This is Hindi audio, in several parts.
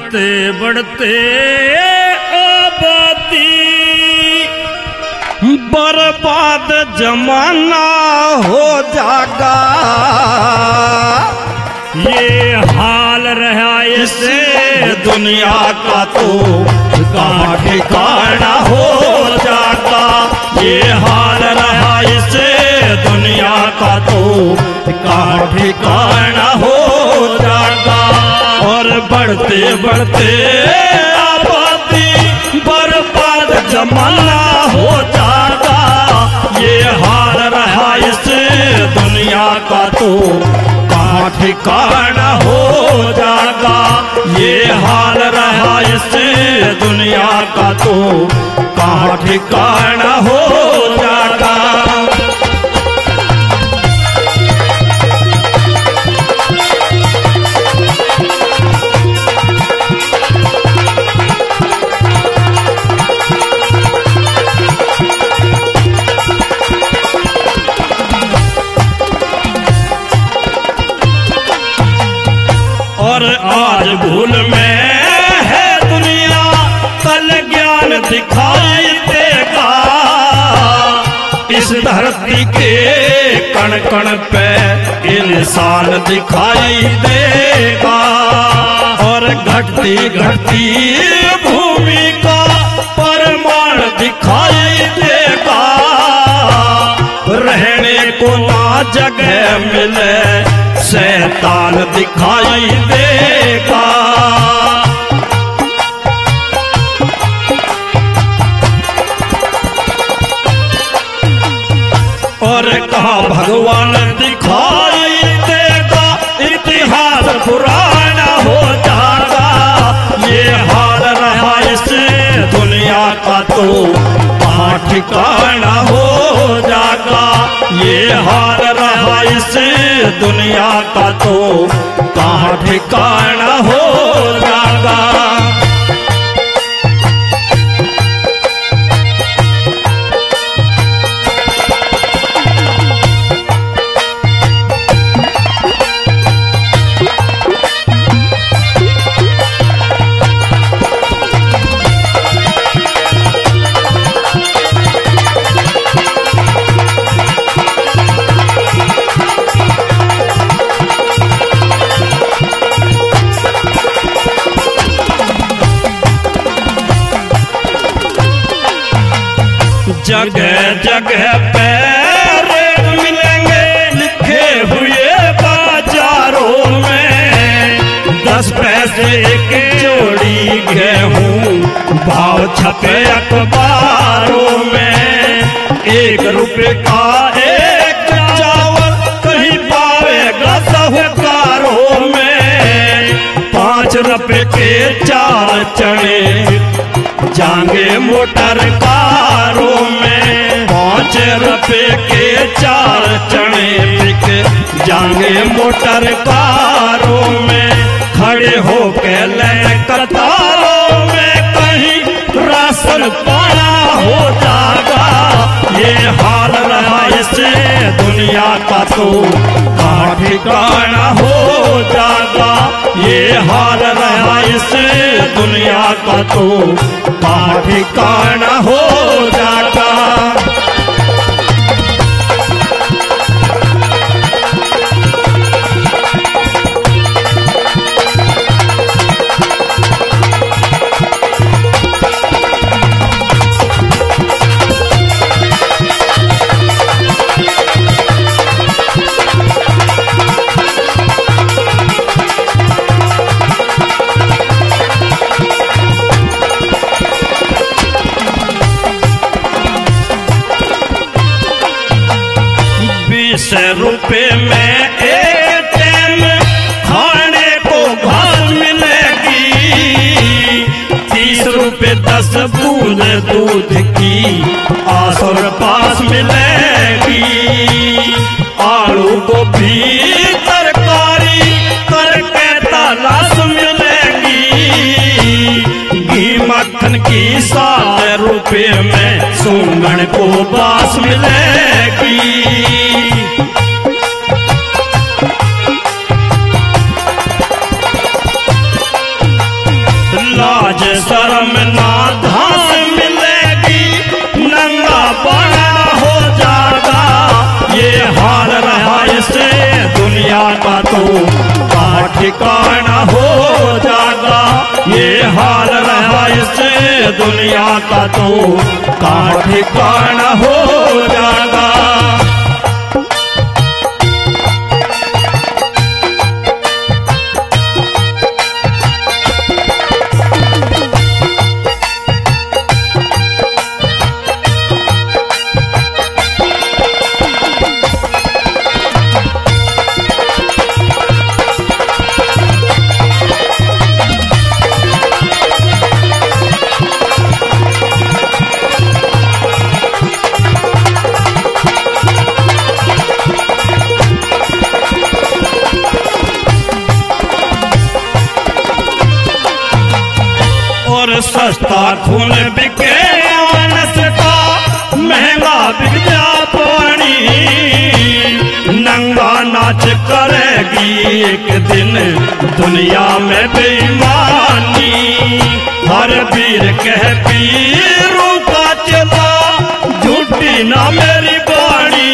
बढ़ते बढ़ते आबादी बर्बाद जमाना हो जागा। ये हाल रहा इसे दुनिया का तो कहाँ ठिकाना हो जागा। ये हाल रहा इसे दुनिया का तो कहाँ ठिकाना हो जागा। और बढ़ते बढ़ते आबादी बर्बाद जमाना हो जागा। ये हाल रहा इसे दुनिया का तो कहाँ ठिकाना हो जागा। ये हाल रहा इसे दुनिया का तो कहाँ ठिकाना हो जागा। और आज भूल में है दुनिया, कल ज्ञान दिखाई देगा। इस धरती के कण कण पे इंसान दिखाई देगा। और घटती घटती भूमि का परमाण दिखाई देगा। रहने को ना जगह मिले शैतान दिखाई देगा। और कहाँ भगवान दिखाई देगा, इतिहास पुराना हो जाएगा। ये हाल रहा इसे दुनिया का तो कहाँ ठिकाना हो जाएगा। ये हाल रहा इसे दुनिया का तो कहाँ ठिकाना हो जाएगा। जगह जगह पे रेट मिलेंगे लिखे हुए बाजारों में। 10 पैसे की जोड़ी गेहूं भाव छपे अखबारों में। 1 रुपए का एक चावल कहीं पावेगा साहूकारों में। 5 रुपए के 4 चने जाएंगे मोटर कारों में। 5 रुपए के 4 चने बिक जाएंगे मोटर कारों में। खड़े होके ले कतारों में कहीं राशन पाना हो जाएगा। ये हाल रहा इसे दुनिया का तो कहाँ ठिकाना हो जाएगा। ये हाल रहा इसे दुनिया का तो कहाँ ठिकाना हो जाएगा। ₹20 में एक टाइम खाने को घास मिलेगी। 30 रुपए 10 बूंद दूध की आसर पास मिलेगी। आलू गोभी तरकारी करके तलाश मिलेगी। घी मक्खन की 7 रुपए में सूंगन को बास मिलेगी। दुनिया का तो कहाँ ठिकाना हो जाएगा। सस्ता खून बिके मानस का, महंगा बिक जा पानी। नंगा नाच करेगी एक दिन दुनिया में बेईमानी। हर वीर कह पीरों का चला, झूठी ना मेरी बाणी।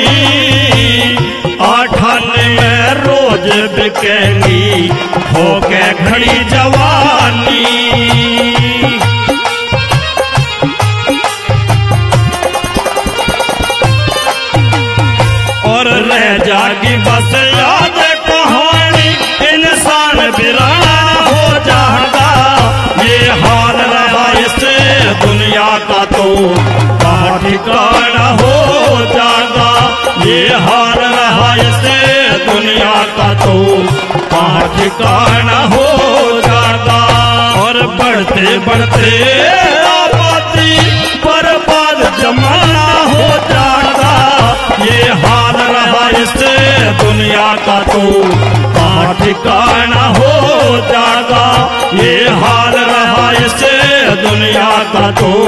8 आने में रोज बिकेंगी हो के घड़ी जवानी। रह जागी बस याद कहानी, इंसान बिराना हो जाएगा। ये हाल रहा इसे दुनिया का तो कहाँ ठिकाना हो जाएगा। ये हाल रहा इसे दुनिया का तो कहाँ ठिकाना हो जाएगा। और बढ़ते बढ़ते आबादी बर्बाद जमाना हो जाएगा। ये हाल रहा इसे दुनिया का तो कहाँ ठिकाना हो जाएगा। ये हाल रहा इसे दुनिया का तो